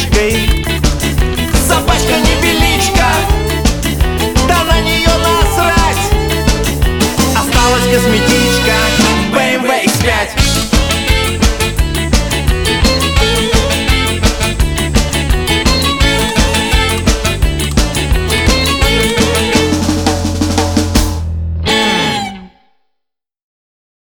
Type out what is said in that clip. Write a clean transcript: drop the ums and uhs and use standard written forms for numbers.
наличкой. Собачка невеличка, да на нее насрать. Осталась косметичка BMW X5.